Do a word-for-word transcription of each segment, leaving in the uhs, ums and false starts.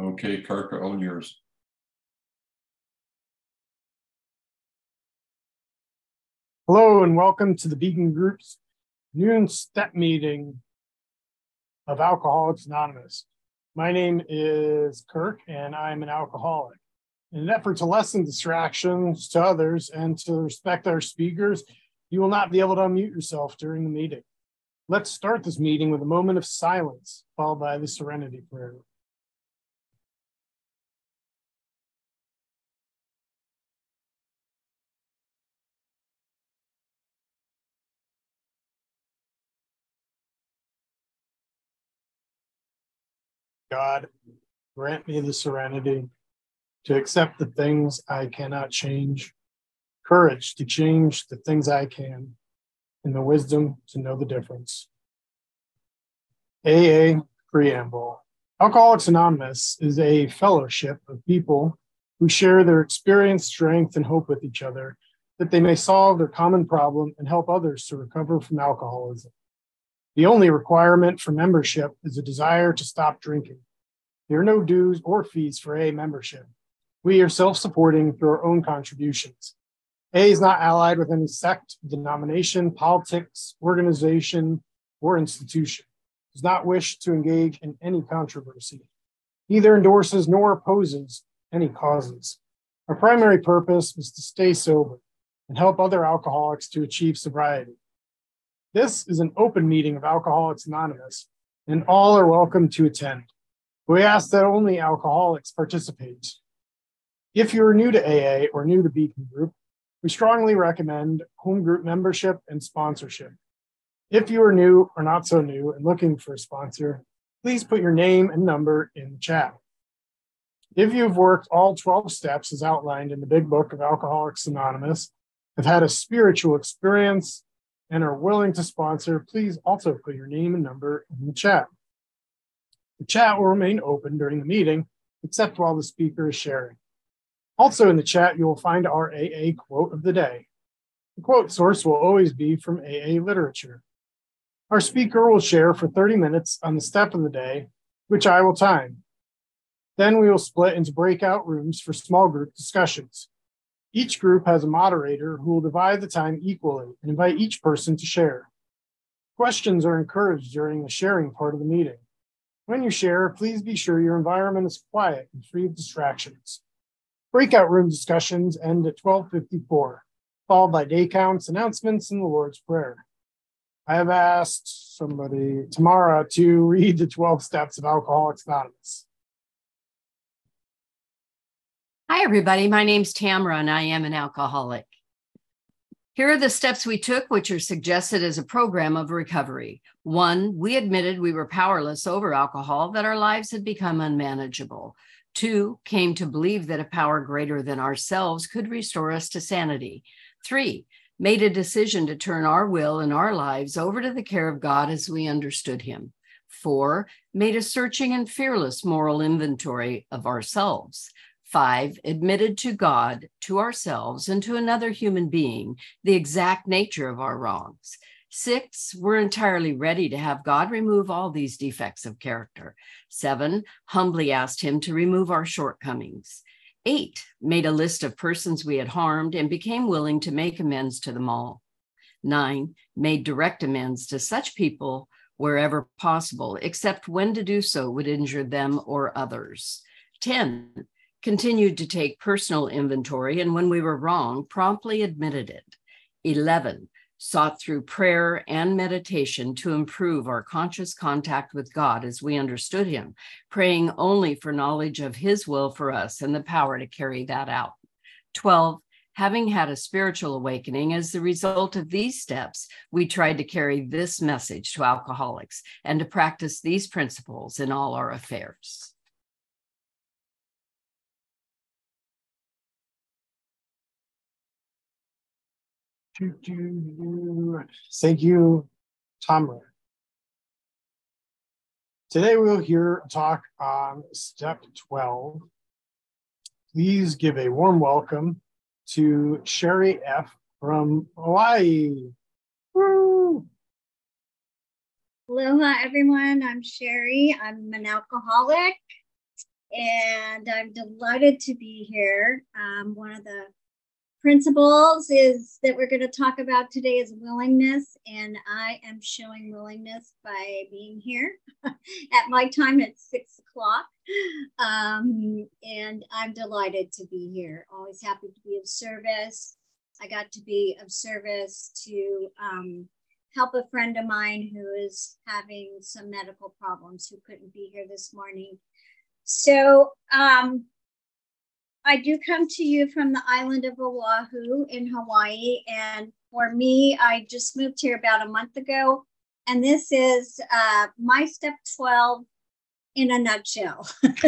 Okay, Kirk, all yours. Hello and welcome to the Beacon Group's noon step meeting of Alcoholics Anonymous. My name is Kirk and I'm an alcoholic. In an effort to lessen distractions to others and to respect our speakers, you will not be able to unmute yourself during the meeting. Let's start this meeting with a moment of silence, followed by the Serenity Prayer. God, grant me the serenity to accept the things I cannot change, courage to change the things I can, and the wisdom to know the difference. A A Preamble. Alcoholics Anonymous is a fellowship of people who share their experience, strength, and hope with each other, that they may solve their common problem and help others to recover from alcoholism. The only requirement for membership is a desire to stop drinking. There are no dues or fees for A A membership. We are self-supporting through our own contributions. A A is not allied with any sect, denomination, politics, organization, or institution. It does not wish to engage in any controversy. Neither endorses nor opposes any causes. Our primary purpose is to stay sober and help other alcoholics to achieve sobriety. This is an open meeting of Alcoholics Anonymous, and all are welcome to attend. We ask that only alcoholics participate. If you are new to A A or new to Beacon Group, we strongly recommend home group membership and sponsorship. If you are new or not so new and looking for a sponsor, please put your name and number in the chat. If you've worked all twelve steps as outlined in the Big Book of Alcoholics Anonymous, have had a spiritual experience, and are willing to sponsor, please also put your name and number in the chat. The chat will remain open during the meeting, except while the speaker is sharing. Also in the chat, you will find our A A quote of the day. The quote source will always be from A A literature. Our speaker will share for thirty minutes on the step of the day, which I will time. Then we will split into breakout rooms for small group discussions. Each group has a moderator who will divide the time equally and invite each person to share. Questions are encouraged during the sharing part of the meeting. When you share, please be sure your environment is quiet and free of distractions. Breakout room discussions end at twelve fifty-four, followed by day counts, announcements, and the Lord's Prayer. I have asked somebody, Tamara, to read the twelve steps of Alcoholics Anonymous. Hi, everybody. My name's Tamara, and I am an alcoholic. Here are the steps we took, which are suggested as a program of recovery. One, we admitted we were powerless over alcohol, that our lives had become unmanageable. Two, came to believe that a power greater than ourselves could restore us to sanity. Three, made a decision to turn our will and our lives over to the care of God as we understood him. Four, made a searching and fearless moral inventory of ourselves. Five, admitted to God, to ourselves, and to another human being the exact nature of our wrongs. Six, we're entirely ready to have God remove all these defects of character. Seven, humbly asked him to remove our shortcomings. Eight, made a list of persons we had harmed and became willing to make amends to them all. Nine, made direct amends to such people wherever possible, except when to do so would injure them or others. Ten, continued to take personal inventory, and when we were wrong, promptly admitted it. eleven, sought through prayer and meditation to improve our conscious contact with God as we understood him, praying only for knowledge of his will for us and the power to carry that out. twelve, having had a spiritual awakening as the result of these steps, we tried to carry this message to alcoholics and to practice these principles in all our affairs. Thank you, Tamara. Today we'll hear a talk on step twelve. Please give a warm welcome to Sherry F. from Hawaii. Woo! Aloha, everyone. I'm Sherry. I'm an alcoholic. and I'm delighted to be here. Um, one of the principles is that we're going to talk about today is willingness, and I am showing willingness by being here at my time at six o'clock. Um, and I'm delighted to be here. Always happy to be of service. I got to be of service to um, help a friend of mine who is having some medical problems who couldn't be here this morning. So um, I do come to you from the island of Oahu in Hawaii. And for me, I just moved here about a month ago. And this is uh, my step twelve in a nutshell.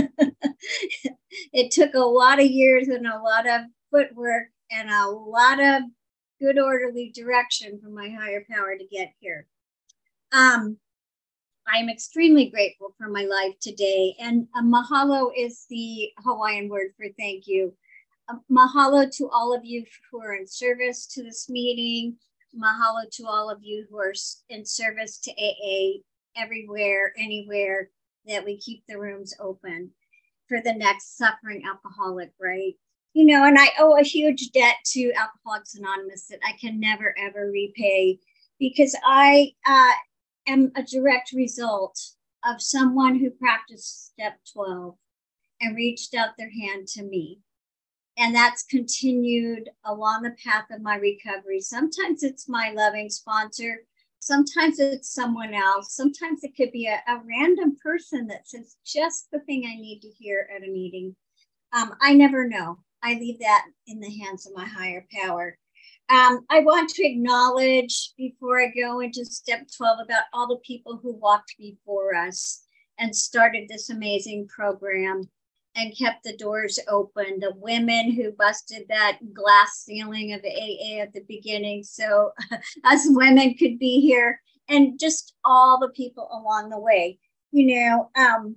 It took a lot of years and a lot of footwork and a lot of good orderly direction from my higher power to get here. Um, I'm extremely grateful for my life today. And uh, mahalo is the Hawaiian word for thank you. Uh, mahalo to all of you who are in service to this meeting. Mahalo to all of you who are in service to A A everywhere, anywhere, that we keep the rooms open for the next suffering alcoholic, right? You know, and I owe a huge debt to Alcoholics Anonymous that I can never, ever repay, because I uh, am a direct result of someone who practiced step twelve and reached out their hand to me. And that's continued along the path of my recovery. Sometimes it's my loving sponsor. Sometimes it's someone else. Sometimes it could be a, a random person that says just the thing I need to hear at a meeting. Um, I never know. I leave that in the hands of my higher power. Um, I want to acknowledge before I go into step twelve about all the people who walked before us and started this amazing program and kept the doors open. The women who busted that glass ceiling of A A at the beginning so us women could be here, and just all the people along the way. You know, um,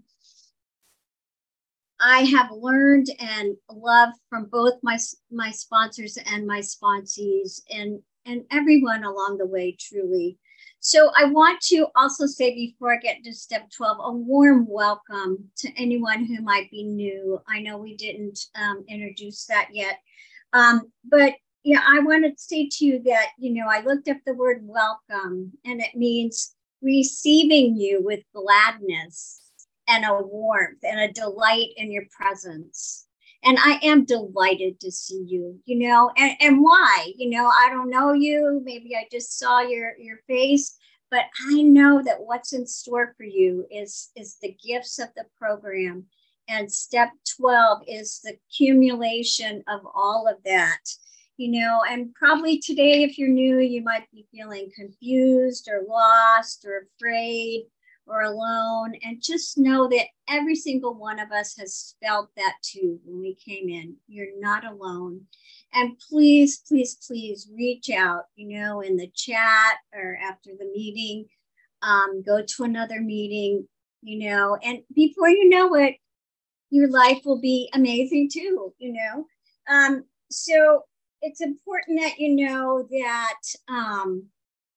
I have learned and loved from both my my sponsors and my sponsees and, and everyone along the way, truly. So I want to also say before I get to step twelve, a warm welcome to anyone who might be new. I know we didn't um, introduce that yet. Um, but yeah, I want to say to you that, you know, I looked up the word welcome, and it means receiving you with gladness and a warmth and a delight in your presence. And I am delighted to see you, you know, and, and why? You know, I don't know you. Maybe I just saw your, your face, but I know that what's in store for you is, is the gifts of the program. And step twelve is the accumulation of all of that, you know, and probably today, if you're new, you might be feeling confused or lost or afraid or alone, and just know that every single one of us has felt that too when we came in. You're not alone. And please, please, please reach out, you know, in the chat or after the meeting, um, go to another meeting, you know, and before you know it, your life will be amazing too, you know. Um, so it's important that you know that um,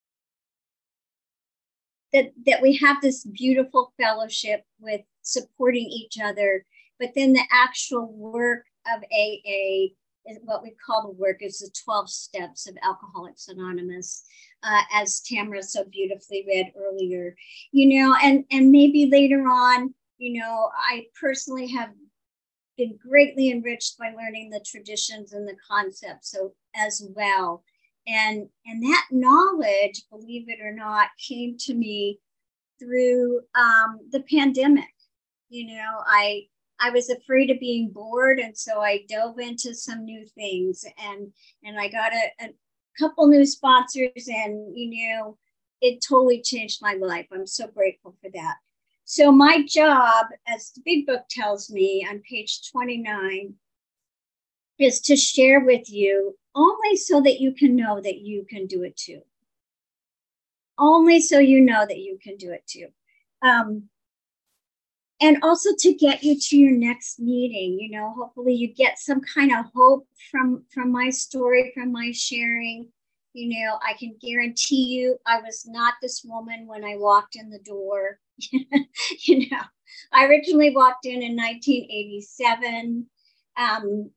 That, that we have this beautiful fellowship with supporting each other, but then the actual work of A A is what we call the work is the twelve steps of Alcoholics Anonymous, uh, as Tamara so beautifully read earlier, you know, and, and maybe later on, you know, I personally have been greatly enriched by learning the traditions and the concepts so as well. And, and that knowledge, believe it or not, came to me through um, the pandemic. You know, I I was afraid of being bored, and so I dove into some new things, and and I got a, a couple new sponsors, and you know, it totally changed my life. I'm so grateful for that. So my job, as the big book tells me on page twenty-nine, is to share with you only so that you can know that you can do it too. Only so you know that you can do it too. Um, and also to get you to your next meeting, you know, hopefully you get some kind of hope from, from my story, from my sharing. You know, I can guarantee you I was not this woman when I walked in the door. You know, I originally walked in in nineteen eighty-seven. Um,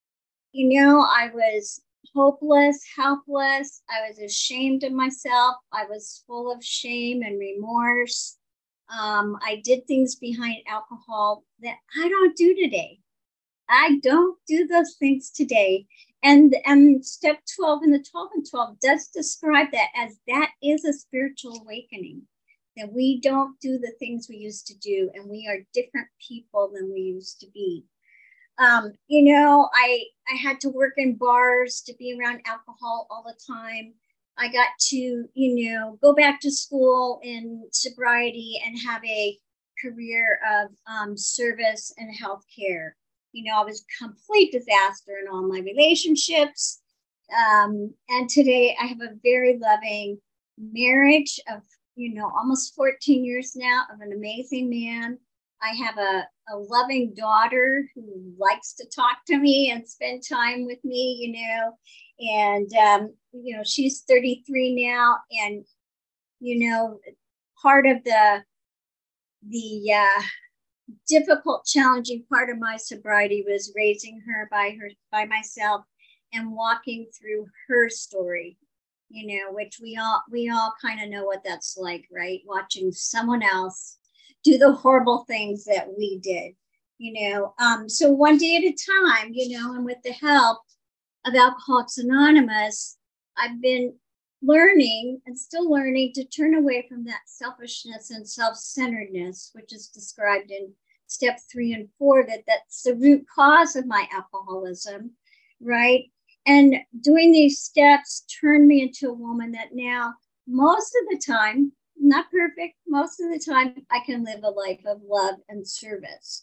you know, I was hopeless, helpless. I was ashamed of myself. I was full of shame and remorse. Um, I did things behind alcohol that I don't do today. I don't do those things today. And, and step twelve and the twelve and twelve does describe that as that is a spiritual awakening, that we don't do the things we used to do, and we are different people than we used to be. Um, you know, I, I had to work in bars to be around alcohol all the time. I got to, you know, go back to school in sobriety and have a career of um, service and healthcare. You know, I was a complete disaster in all my relationships. Um, and today I have a very loving marriage of, you know, almost fourteen years now of an amazing man. I have a, a loving daughter who likes to talk to me and spend time with me, you know, and, um, you know, she's thirty-three now. And, you know, part of the, the uh, difficult, challenging part of my sobriety was raising her by her, by myself and walking through her story, you know, which we all, we all kind of know what that's like, right? Watching someone else do the horrible things that we did, you know. Um, so one day at a time, you know, and with the help of Alcoholics Anonymous, I've been learning and still learning to turn away from that selfishness and self-centeredness, which is described in step three and four, that that's the root cause of my alcoholism, right? And doing these steps turned me into a woman that now, most of the time, not perfect, most of the time, I can live a life of love and service.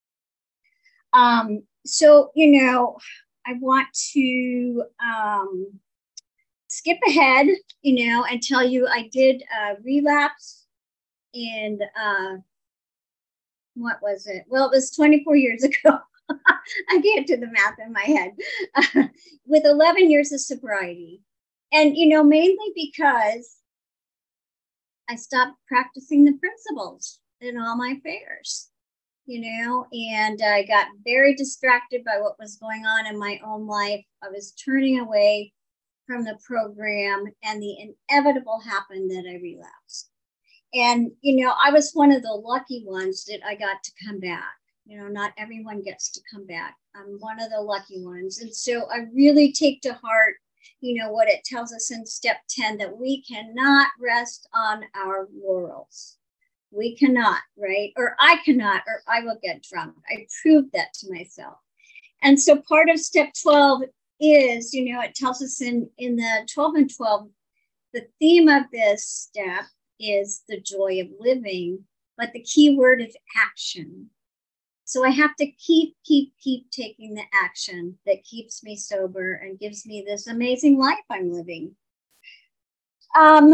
Um, so, you know, I want to um, skip ahead, you know, and tell you I did uh, relapse in, uh, what was it? Well, it was twenty-four years ago. I can't do the math in my head. Uh, with eleven years of sobriety. And, you know, mainly because I stopped practicing the principles in all my affairs, you know, and I got very distracted by what was going on in my own life. I was turning away from the program, and the inevitable happened that I relapsed. And, you know, I was one of the lucky ones that I got to come back. You know, not everyone gets to come back. I'm one of the lucky ones. And so I really take to heart, you know, what it tells us in step ten, that we cannot rest on our laurels. We cannot, right? Or I cannot, or I will get drunk. I proved that to myself. And so part of step twelve is, you know, it tells us in, in the twelve and twelve, the theme of this step is the joy of living, but the key word is action. So I have to keep, keep, keep taking the action that keeps me sober and gives me this amazing life I'm living. Um,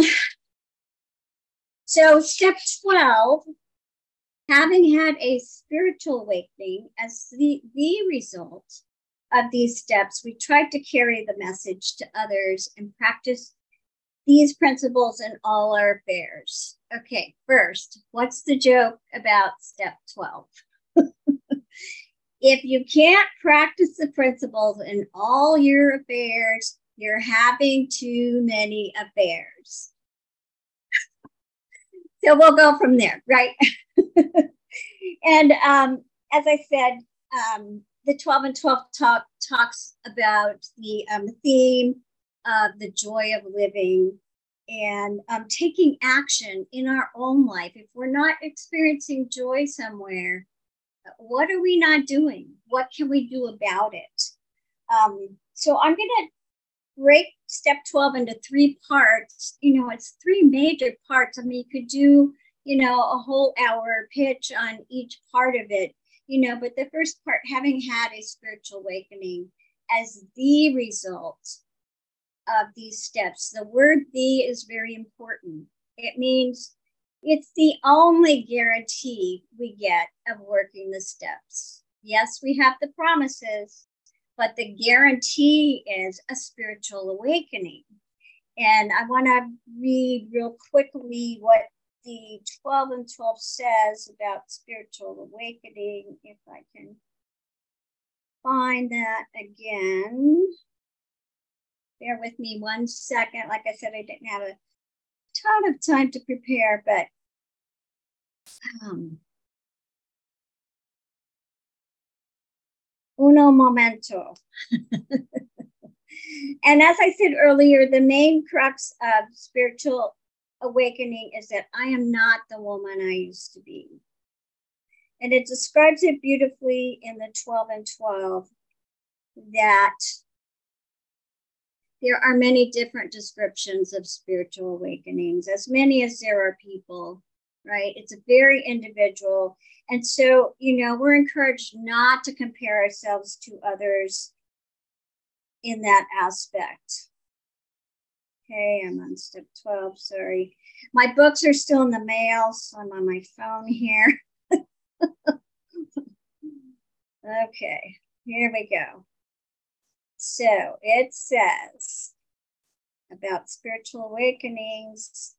so step twelve, having had a spiritual awakening as the, the result of these steps, we tried to carry the message to others and practice these principles in all our affairs. Okay, first, what's the joke about step twelve? If you can't practice the principles in all your affairs, you're having too many affairs. So we'll go from there, right? And um, as I said, um, the twelve and twelve talk talks about the um, theme of the joy of living and um, taking action in our own life. If we're not experiencing joy somewhere, what are we not doing? What can we do about it? Um, so I'm going to break step twelve into three parts. You know, it's three major parts. I mean, you could do, you know, a whole hour pitch on each part of it, you know, but the first part, having had a spiritual awakening as the result of these steps. The word "the" is very important. It means it's the only guarantee we get of working the steps. Yes, we have the promises, but the guarantee is a spiritual awakening. And I want to read real quickly what the twelve and twelve says about spiritual awakening, if I can find that again. Bear with me one second. Like I said, I didn't have a ton of time to prepare, but um, uno momento. And as I said earlier, the main crux of spiritual awakening is that I am not the woman I used to be. And it describes it beautifully in the twelve and twelve that there are many different descriptions of spiritual awakenings, as many as there are people, right? It's a very individual. And so, you know, we're encouraged not to compare ourselves to others in that aspect. Okay, I'm on step twelve, sorry. My books are still in the mail, so I'm on my phone here. Okay, here we go. So it says about spiritual awakenings.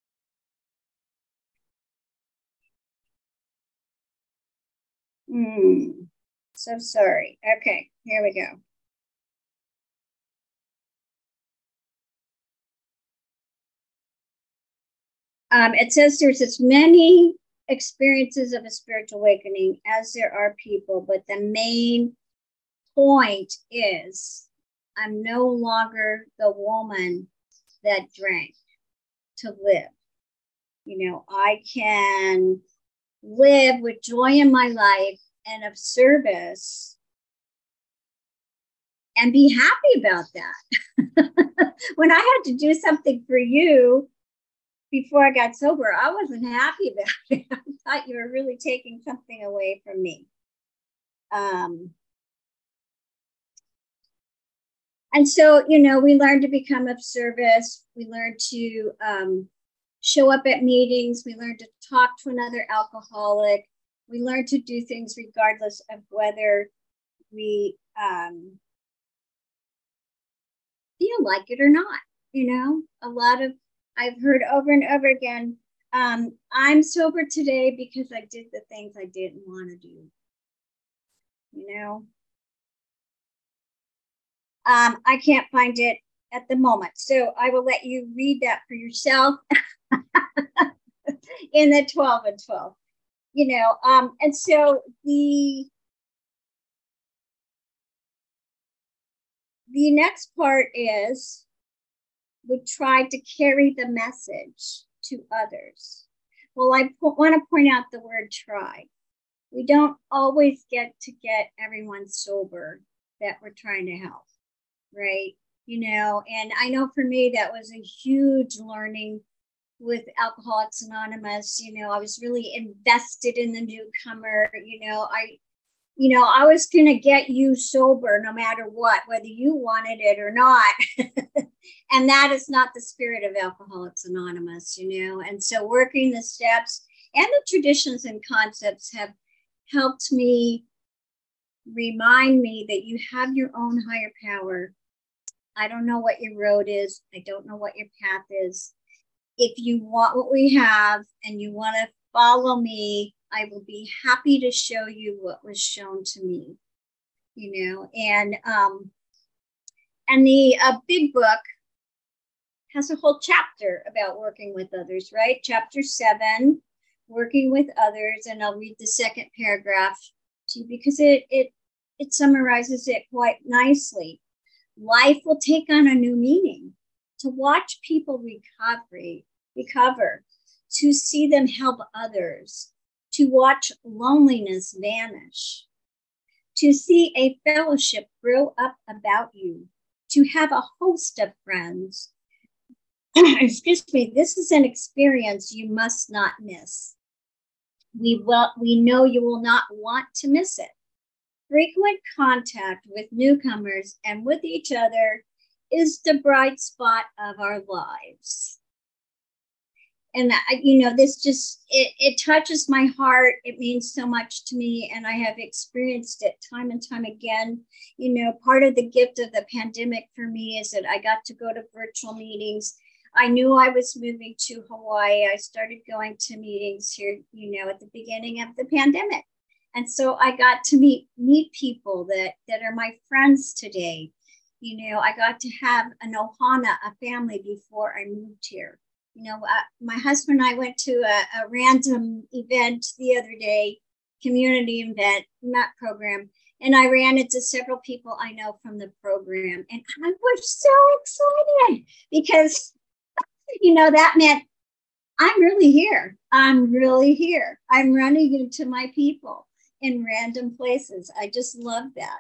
Hmm, so sorry. Okay, here we go. Um, it says there's as many experiences of a spiritual awakening as there are people, but the main point is I'm no longer the woman that drank to live. You know, I can live with joy in my life and of service and be happy about that. When I had to do something for you before I got sober, I wasn't happy about it. I thought you were really taking something away from me. Um, and so, you know, we learn to become of service. We learn to um, show up at meetings. We learn to talk to another alcoholic. We learn to do things regardless of whether we um, feel like it or not. You know, a lot of I've heard over and over again, um, I'm sober today because I did the things I didn't want to do. You know, um, I can't find it at the moment. So I will let you read that for yourself in the twelve and twelve. You know, um, and so the the next part is we try to carry the message to others. Well, I po- want to point out the word try. We don't always get to get everyone sober that we're trying to help, right? You know, and I know for me that was a huge learning with Alcoholics Anonymous. You know, I was really invested in the newcomer. You know, I You know, I was going to get you sober no matter what, whether you wanted it or not. And that is not the spirit of Alcoholics Anonymous, you know. And so working the steps and the traditions and concepts have helped me remind me that you have your own higher power. I don't know what your road is. I don't know what your path is. If you want what we have and you want to follow me, I will be happy to show you what was shown to me, you know, and um, and the uh, big book has a whole chapter about working with others, right? Chapter seven, working with others, and I'll read the second paragraph to you because it it it summarizes it quite nicely. Life will take on a new meaning. To watch people recover, recover, to see them help others, to watch loneliness vanish, to see a fellowship grow up about you, to have a host of friends. Excuse me, this is an experience you must not miss. We, will, we know you will not want to miss it. Frequent contact with newcomers and with each other is the bright spot of our lives. And, you know, this just, it, it touches my heart. It means so much to me. And I have experienced it time and time again. You know, part of the gift of the pandemic for me is that I got to go to virtual meetings. I knew I was moving to Hawaii. I started going to meetings here, you know, at the beginning of the pandemic. And so I got to meet meet people that, that are my friends today. You know, I got to have an ohana, a family, before I moved here. You know, uh, my husband and I went to a, a random event the other day, community event, not program, and I ran into several people I know from the program. And I was so excited because, you know, that meant I'm really here. I'm really here. I'm running into my people in random places. I just love that.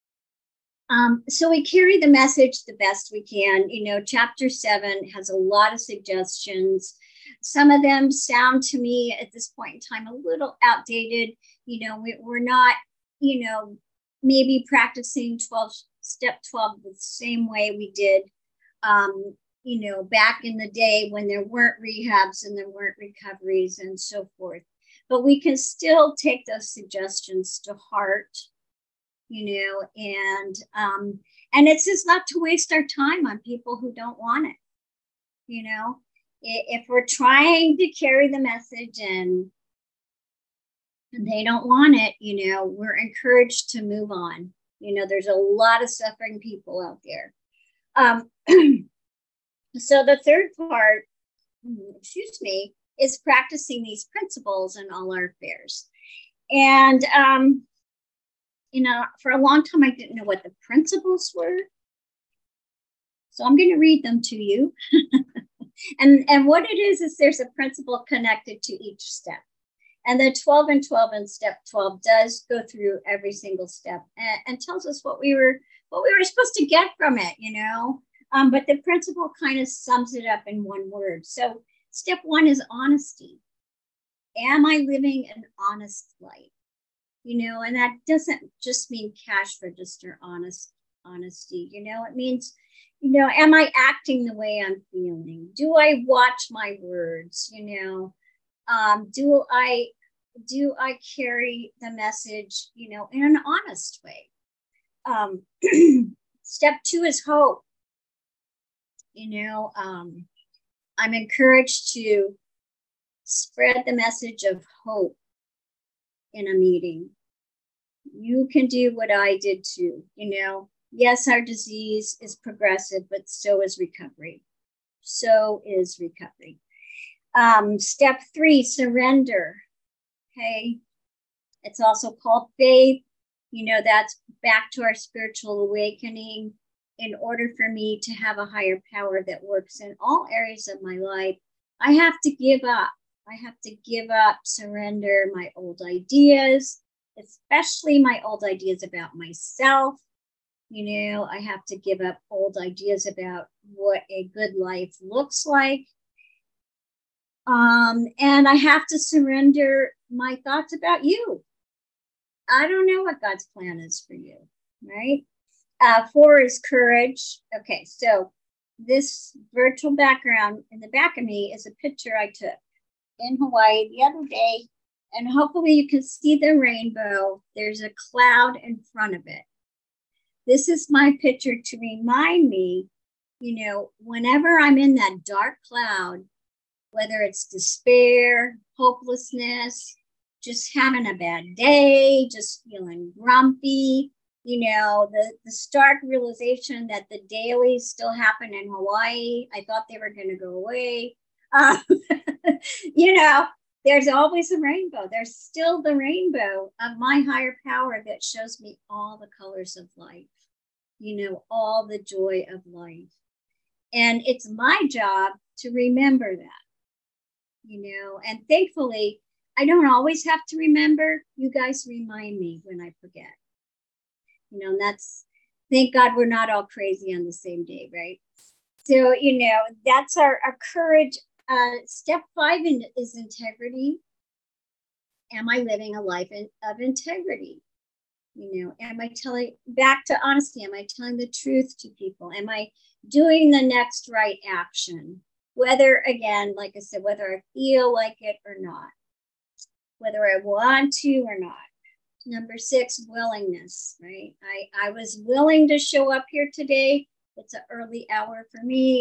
Um, so we carry the message the best we can. You know, chapter seven has a lot of suggestions. Some of them sound to me at this point in time a little outdated. You know, we, we're not, you know, maybe practicing twelve, step twelve the same way we did, um, you know, back in the day when there weren't rehabs and there weren't recoveries and so forth. But we can still take those suggestions to heart, you know, and um, and it's just not to waste our time on people who don't want it. You know, if we're trying to carry the message and, and they don't want it, you know, we're encouraged to move on. You know, there's a lot of suffering people out there. Um, so the third part, excuse me, is practicing these principles in all our affairs. And, um, you know, for a long time, I didn't know what the principles were. So I'm going to read them to you. and, and what it is, is there's a principle connected to each step. And the twelve and twelve in step twelve does go through every single step and, and tells us what we were, what we were supposed to get from it, you know. Um, but the principle kind of sums it up in one word. So step one is honesty. Am I living an honest life? You know, and that doesn't just mean cash register honest honesty. You know, it means, you know, am I acting the way I'm feeling? Do I watch my words? You know, um, do I do I carry the message, you know, in an honest way? Um, step two is hope. You know, um, I'm encouraged to spread the message of hope in a meeting. You can do what I did too. You know, yes, our disease is progressive, but so is recovery. So is recovery. Um, step three, surrender. Okay. It's also called faith. You know, that's back to our spiritual awakening. In order for me to have a higher power that works in all areas of my life, I have to give up. I have to give up, surrender my old ideas, especially my old ideas about myself. You know, I have to give up old ideas about what a good life looks like. Um, and I have to surrender my thoughts about you. I don't know what God's plan is for you, right? Uh, four is courage. Okay, so this virtual background in the back of me is a picture I took in Hawaii the other day, and hopefully you can see the rainbow. There's a cloud in front of it. This is my picture to remind me, you know, whenever I'm in that dark cloud, whether it's despair, hopelessness, just having a bad day, just feeling grumpy, you know, the, the stark realization that the dailies still happen in Hawaii. I thought they were going to go away. Um, you know, there's always a rainbow. There's still the rainbow of my higher power that shows me all the colors of life, you know, all the joy of life. And it's my job to remember that, you know, and thankfully, I don't always have to remember. You guys remind me when I forget. You know, and that's, thank God we're not all crazy on the same day, right? So, you know, that's our, our courage. Uh, step five in, is integrity. Am I living a life in, of integrity? You know, am I telling, back to honesty, am I telling the truth to people? Am I doing the next right action? Whether, again, like I said, whether I feel like it or not, whether I want to or not. Number six, willingness, right? I, I was willing to show up here today. It's an early hour for me.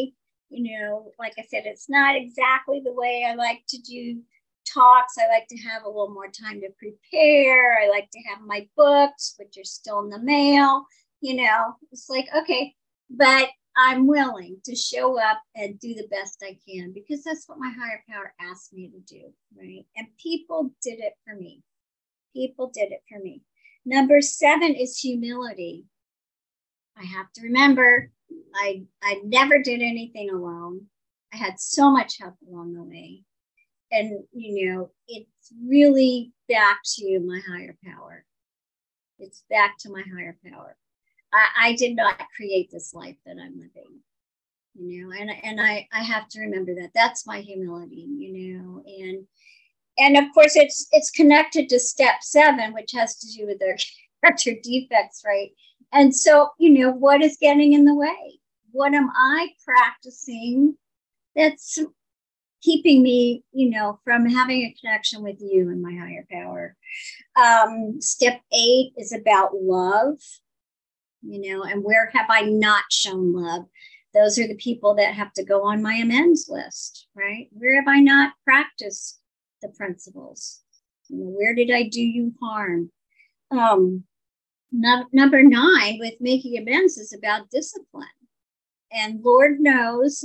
You know, like I said, it's not exactly the way I like to do talks. I like to have a little more time to prepare. I like to have my books, which are still in the mail. You know, it's like, okay, but I'm willing to show up and do the best I can because that's what my higher power asked me to do, right? And people did it for me. People did it for me. Number seven is humility. I have to remember, I, I never did anything alone. I had so much help along the way. And, you know, it's really back to my higher power. It's back to my higher power. I, I did not create this life that I'm living, you know, and, and I, I have to remember that. That's my humility, you know, and and of course it's it's connected to step seven, which has to do with their character defects, right? And so, you know, what is getting in the way? What am I practicing that's keeping me, you know, from having a connection with you and my higher power? Um, step eight is about love, you know, and where have I not shown love? Those are the people that have to go on my amends list, right? Where have I not practiced the principles? You know, where did I do you harm? Um, no, number nine with making amends is about discipline. And Lord knows,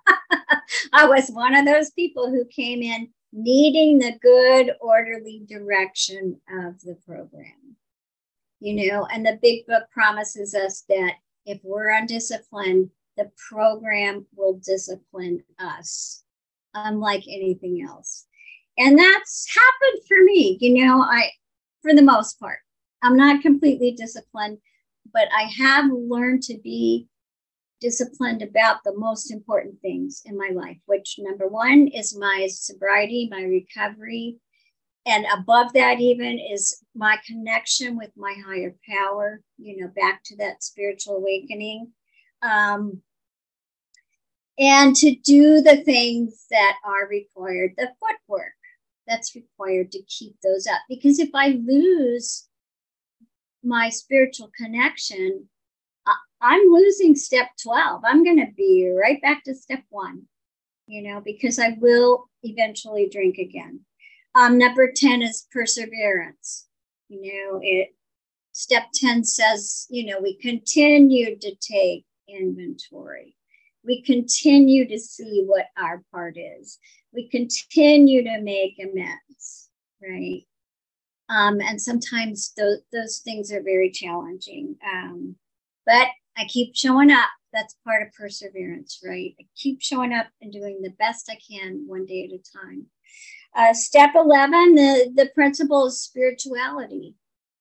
I was one of those people who came in needing the good, orderly direction of the program. You know, and the big book promises us that if we're undisciplined, the program will discipline us, unlike anything else. And that's happened for me, you know, I, for the most part. I'm not completely disciplined, but I have learned to be disciplined about the most important things in my life, which number one is my sobriety, my recovery. And above that even is my connection with my higher power, you know, back to that spiritual awakening. Um, and to do the things that are required, the footwork that's required to keep those up. Because if I lose my spiritual connection, I'm losing step twelve. I'm going to be right back to step one, you know, because I will eventually drink again. Um, number ten is perseverance. You know, it step ten says, you know, we continue to take inventory. We continue to see what our part is. We continue to make amends, right? Um, and sometimes those, those things are very challenging. Um, but I keep showing up. That's part of perseverance, right? I keep showing up and doing the best I can one day at a time. Uh, step eleven, the, the principle is spirituality.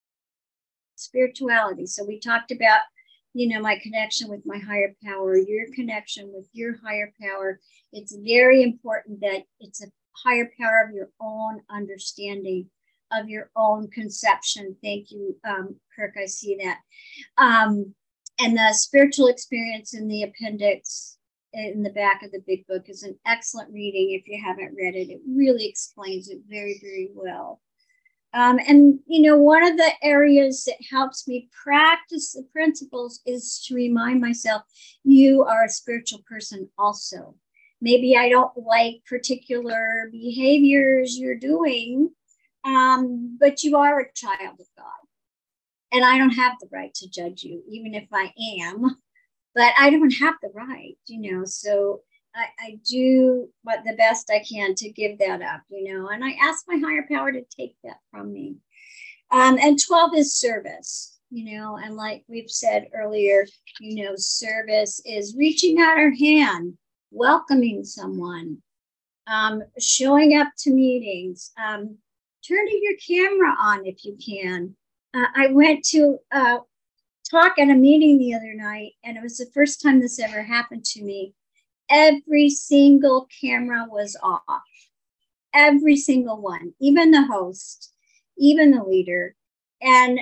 Spirituality. So we talked about, you know, my connection with my higher power, your connection with your higher power. It's very important that it's a higher power of your own understanding, of your own conception. Thank you, um, Kirk, I see that. Um, and the spiritual experience in the appendix in the back of the big book is an excellent reading. If you haven't read it, it really explains it very, very well. Um, and, you know, one of the areas that helps me practice the principles is to remind myself, you are a spiritual person also. Maybe I don't like particular behaviors you're doing, um, but you are a child of God. And I don't have the right to judge you, even if I am. But I don't have the right, you know, so I, I do what the best I can to give that up, you know, and I ask my higher power to take that from me. Um, and twelve is service, you know, and like we've said earlier, you know, service is reaching out our hand, welcoming someone, um, showing up to meetings, um, turning your camera on if you can. Uh, I went to uh, talk at a meeting the other night, and it was the first time this ever happened to me. Every single camera was off. Every single one, even the host, even the leader. And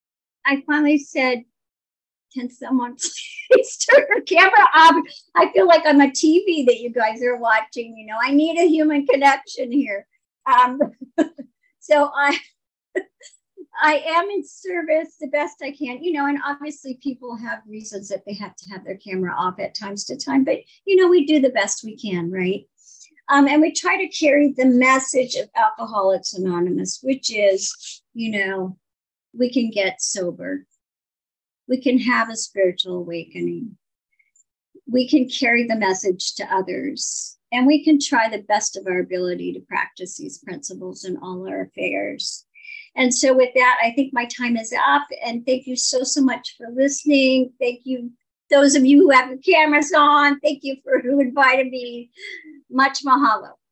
I finally said, can someone please turn the camera off? I feel like I'm a T V that you guys are watching. You know, I need a human connection here. Um, so I... I am in service the best I can, you know, and obviously people have reasons that they have to have their camera off at times to time, but, you know, we do the best we can, right? Um, and we try to carry the message of Alcoholics Anonymous, which is, you know, we can get sober. We can have a spiritual awakening. We can carry the message to others. And we can try the best of our ability to practice these principles in all our affairs. And so with that, I think my time is up. And thank you so, so much for listening. Thank you, those of you who have your cameras on. Thank you for who invited me. Much mahalo.